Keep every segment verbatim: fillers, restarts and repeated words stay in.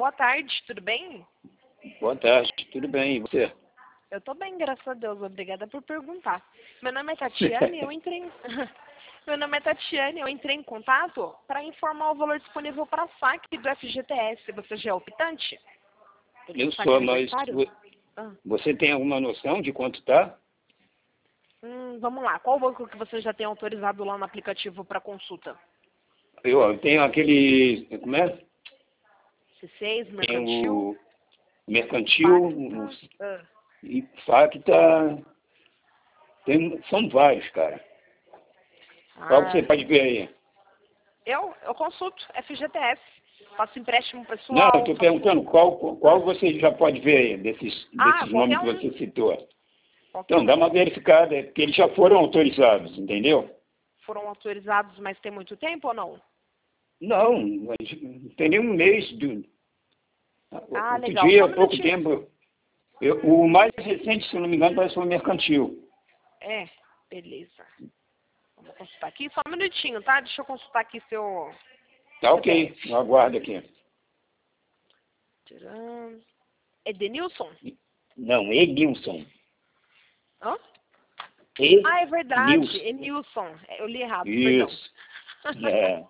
boa tarde, tudo bem? Boa tarde, tudo bem, e você? Eu tô bem, graças a Deus, obrigada por perguntar. Meu nome é Tatiane, eu entrei em... Meu nome é Tatiane, eu entrei em contato para informar o valor disponível para saque do F G T S. Você já é optante? Eu sou, mas ah. você tem alguma noção de quanto tá? Hum, vamos lá, qual banco que você já tem autorizado lá no aplicativo para consulta? Eu, eu tenho aquele, como é? C seis, Tem mercantil? o mercantil, o, ah. e Facta, tem, são vários, cara. Ah, Qual que você pode ver aí? Eu, eu consulto F G T S, faço empréstimo pessoal. Não, eu estou faço... perguntando qual, qual você já pode ver aí, desses, Ah, desses nomes que um. você citou. Qualquer Então, dá um. uma verificada, é porque eles já foram autorizados, entendeu? Foram autorizados, mas tem muito tempo ou não? Não, mas não tem nem um mês. De... Ah, Outro legal. dia, Só há um pouco minutinho. tempo, eu, o mais recente, se não me engano, parece que foi o mercantil. É, beleza. Vamos consultar aqui. Só um minutinho, tá? Deixa eu consultar aqui seu... Tá ok, eu aguardo aqui. Tcharam. Edenilson? Não, Edilson. Hã? E Ah, é verdade. Nilson. Enilson. Eu li errado, Isso. perdão. É.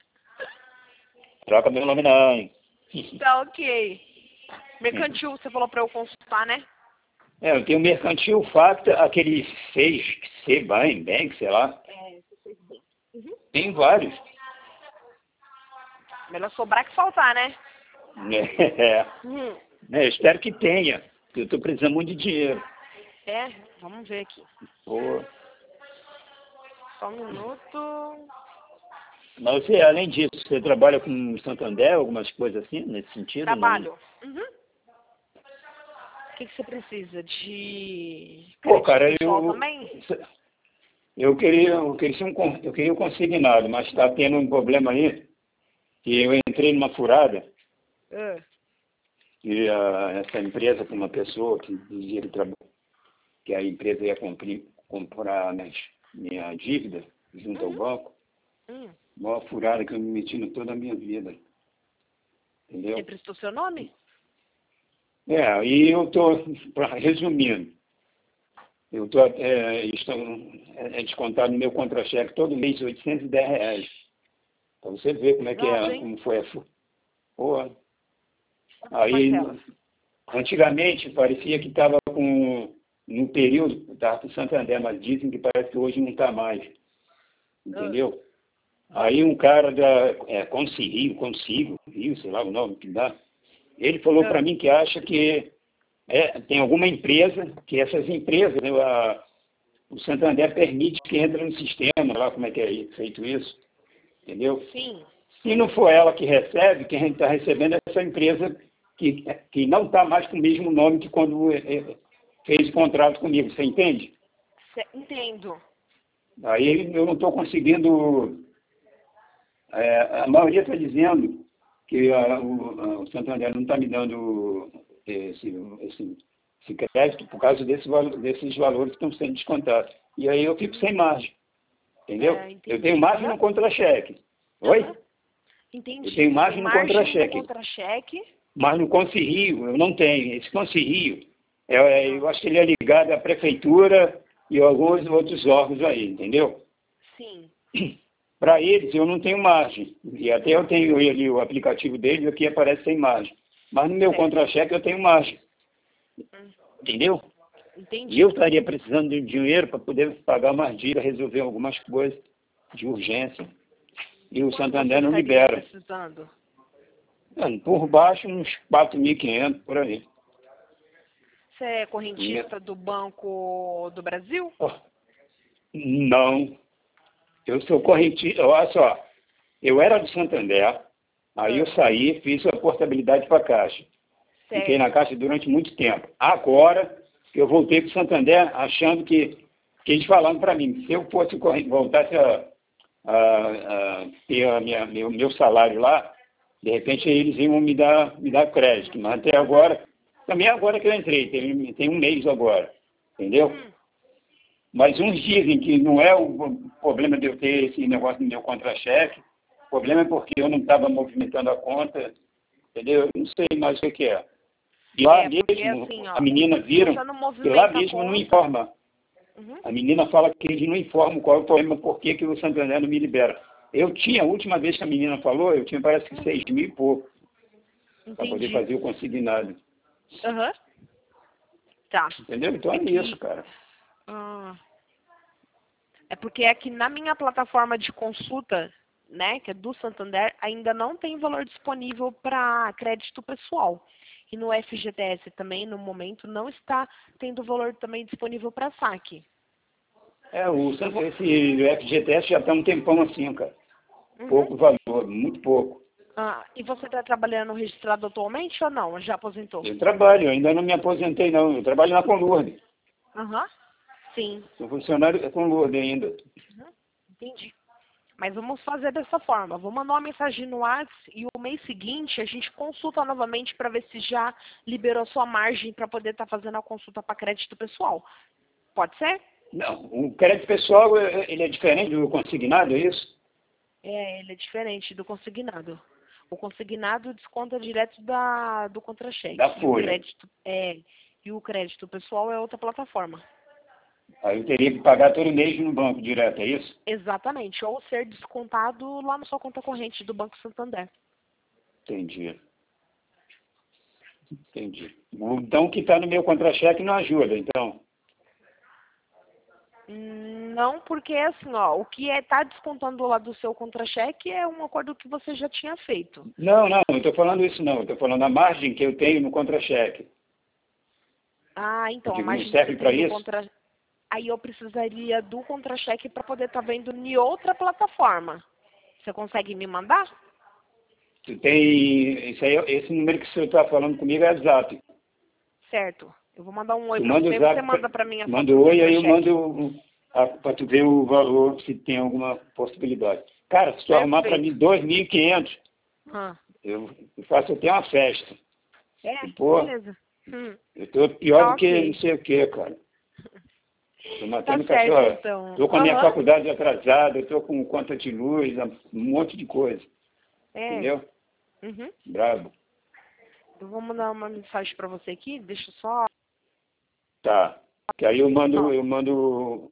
Troca meu nome não, hein? Tá ok. Mercantil, você falou pra eu consultar, né? É, eu tenho mercantil, Facta, aquele seis, C, bem, bem, sei lá. É, você fez bem. Uhum. Tem vários. Melhor sobrar que faltar, né? É. Hum. É, eu espero que tenha, porque eu estou precisando muito de dinheiro. É, vamos ver aqui. Pô. Só um minuto. Mas você, além disso, você trabalha com Santander, algumas coisas assim, nesse sentido? Trabalho. Uhum. O que, que você precisa? De Pô, crédito cara, pessoal eu, também? eu queria, eu queria ser um, con- eu queria um consignado, mas está tendo um problema aí, que eu entrei numa furada, Uh. e ah, essa empresa com uma pessoa que dizia que, traba- que a empresa ia cumprir, comprar minhas, minha dívida junto ao Uhum. banco, Hum. maior furada que eu me meti em toda a minha vida, Ele entendeu? prestou seu nome? É, aí eu estou, resumindo, eu estou, é, estou, é descontado no meu contra-cheque todo mês oitocentos e dez reais. Para você ver como é que Pesado, é, hein? como foi a fu- Porra. Aí, Marcelo. antigamente, parecia que estava com, no período, estava com Santander, mas dizem que parece que hoje não está mais, Uh. entendeu? Aí um cara da é, Consigo, Consigo, Rio, sei lá o nome que dá, ele falou para Uh. mim que acha que é, tem alguma empresa, que essas empresas, né, a, o Santander permite que entre no sistema, lá como é que é feito isso, entendeu? Sim. Se não for ela que recebe, quem está recebendo é essa empresa que, que não está mais com o mesmo nome que quando é, fez o contrato comigo, você entende? Cê, entendo. Aí eu não estou conseguindo, é, a maioria está dizendo que a, o, o Santander não está me dando esse, esse, esse crédito por causa desse, desses valores que estão sendo descontados. E aí eu fico sem margem, entendeu? É, Eu tenho margem no contra-cheque. Oi? Uhum. Entendi. Eu tenho margem Tem no margem no contra-cheque. contra-cheque. Mas no Conselho eu não tenho. Esse Conselho, é, é, eu acho que ele é ligado à prefeitura e a alguns outros órgãos aí, entendeu? Sim. Para eles eu não tenho margem. E até eu tenho ele, o aplicativo deles, aqui aparece sem margem. Mas no meu Certo. contra-cheque eu tenho margem. Hum. Entendeu? Entendi. E eu estaria precisando de dinheiro para poder pagar mais dívida, resolver algumas coisas de urgência. E o Quanto você Santander não estaria libera. precisando? Por baixo, uns quatro mil e quinhentos por aí. Você é correntista do Banco do Brasil? Oh, não. Eu sou correntista. Olha só. Eu era do Santander. Aí eu Ah, saí, fiz a portabilidade para a Caixa. Fiquei na certo. Caixa durante muito tempo. Agora, eu voltei para o Santander achando que, que eles falaram para mim, se eu fosse corre- voltasse a, a, a ter a minha, meu, meu salário lá, de repente eles iam me dar, me dar crédito. Mas até agora, também agora que eu entrei, tem, tem um mês agora, entendeu? Hum. Mas uns dizem que não é o problema de eu ter esse negócio no meu contra-cheque, o problema é porque eu não estava movimentando a conta entendeu? Eu não sei mais o que, que é. E lá É, porque mesmo, assim, ó, a menina viram, você não que lá movimenta a mesmo não conta. informa. Uhum. A menina fala que eles não informam qual é o problema, por que, que o Santander não me libera. Eu tinha, a última vez que a menina falou, eu tinha parece que seis mil e pouco, para poder Entendi. fazer o consignado. Aham. Tá. Entendeu? Então é, É isso, que. cara. Ah, é porque aqui na minha plataforma de consulta, né, que é do Santander, ainda não tem valor disponível para crédito pessoal. E no F G T S também, no momento, não está tendo valor também disponível para saque. É, o, Eu San- vou... esse F G T S já está um tempão assim, cara. Uhum. Pouco valor, muito pouco. Ah, e você está trabalhando registrado atualmente ou não? Já aposentou? Eu trabalho, eu ainda não me aposentei não, eu trabalho na Conlurde. Aham. Sim. Sou funcionário da Conlurde ainda. Uhum. Entendi. Mas vamos fazer dessa forma. Vou mandar uma mensagem no WhatsApp e o mês seguinte a gente consulta novamente para ver se já liberou sua margem para poder estar fazendo a consulta para crédito pessoal. Pode ser? Não, o crédito pessoal, é- ele é diferente do consignado, é isso? É, ele é diferente do consignado. O consignado desconta direto da, do Da contra-cheque. E o folha. crédito é, e o crédito pessoal é outra plataforma. Aí eu teria que pagar todo mês no banco direto, é isso? Exatamente. Ou ser descontado lá na sua conta corrente do Banco Santander. Entendi. Entendi. Então, o que está no meu contra-cheque não ajuda, então. Não, porque assim, ó, o que está descontando lá do seu contra-cheque é um acordo que você já tinha feito. Não, não, não estou falando isso não. Estou falando a margem que eu tenho no contra-cheque. Ah, Eu então, a digo, não margem que você serve para tem do isso? contra... Aí eu precisaria do contra-cheque para poder estar vendo em outra plataforma. Você consegue me mandar? Tu tem, isso aí, esse número que você está falando comigo é WhatsApp. Certo. Eu vou mandar um oi Tu para manda você o e você zap, pra- manda para mim a foto manda do o oi, aí eu contra-cheque. mando para tu ver o valor, se tem alguma possibilidade. Cara, se tu arrumar para Perfeito. mim dois mil e quinhentos, Ah, eu, eu faço até uma festa. é, E, pô, beleza. Hum, eu tô pior tá do que não ok. sei o que, cara. Tô Tá matando certo, cachorro. então. Tô com a minha Aham. faculdade atrasada, eu tô com conta de luz, um monte de coisa. É. Entendeu? Uhum. Brabo. Eu vou mandar uma mensagem para você aqui. Deixa eu só... Tá. Que aí eu mando, Ó, eu mando,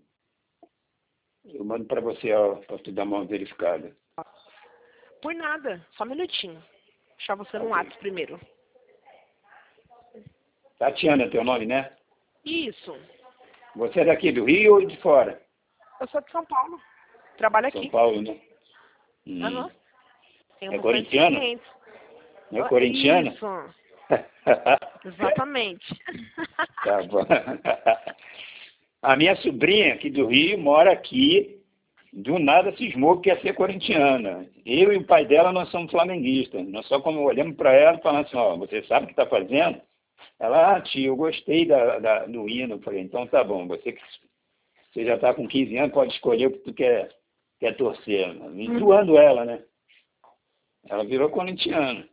eu mando para você, ó, para tu dar uma verificada. por nada. Só um minutinho. Deixar você no Ok. WhatsApp primeiro. Tatiana, teu nome, né? Isso. Você é daqui do Rio ou de fora? Eu sou de São Paulo. Trabalho São aqui. Paulo, né? Hum. Aham. Tenho É bastante corintiano? clientes. Não é Ah, corintiano? isso. Exatamente. Tá bom. A minha sobrinha aqui do Rio mora aqui, do nada cismou que quer ser corintiana. Eu e o pai dela, nós somos flamenguistas. Nós só como olhamos para ela e falamos assim, ó, você sabe o que está fazendo? Ela, ah, tio, eu gostei da, da, do hino. Eu falei, então tá bom, você, que- você já está com quinze anos, pode escolher o que tu quer, quer torcer. E zoando ela, né? Ela virou corintiana.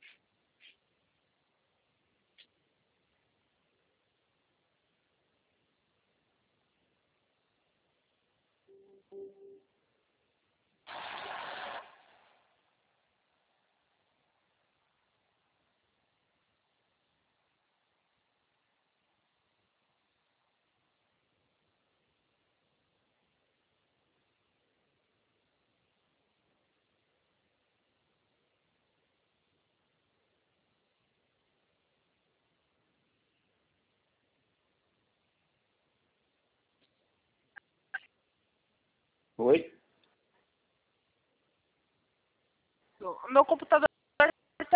Oi? O meu computador tá...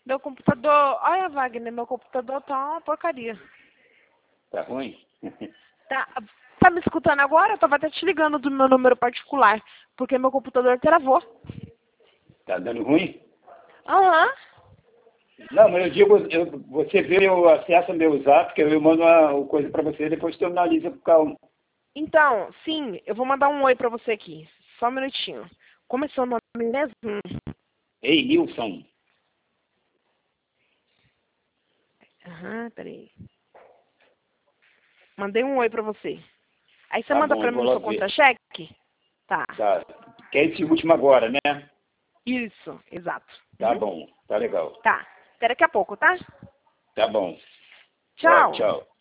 Meu computador... Olha, Wagner, meu computador tá uma porcaria. Tá ruim? Tá, tá me escutando agora? Eu tava até te ligando do meu número particular, porque meu computador travou. Tá dando ruim? Aham. Não, mas eu digo, eu, você vê, eu acesso meu zap, que eu mando uma coisa pra você, depois tu analisa com calma. Então, sim, eu vou mandar um oi pra você aqui. Só um minutinho. Como é seu nome mesmo? Ei, Nilson. Aham, peraí. Mandei um oi pra você. Aí você Tá manda bom, pra eu mim vou o seu logo ver. contra-cheque? Tá. Tá. Que é esse último agora, né? Isso, exato. Tá Uhum. bom, tá legal. Tá. Até daqui a pouco, tá? Tá bom. Vai, Tchau. tchau.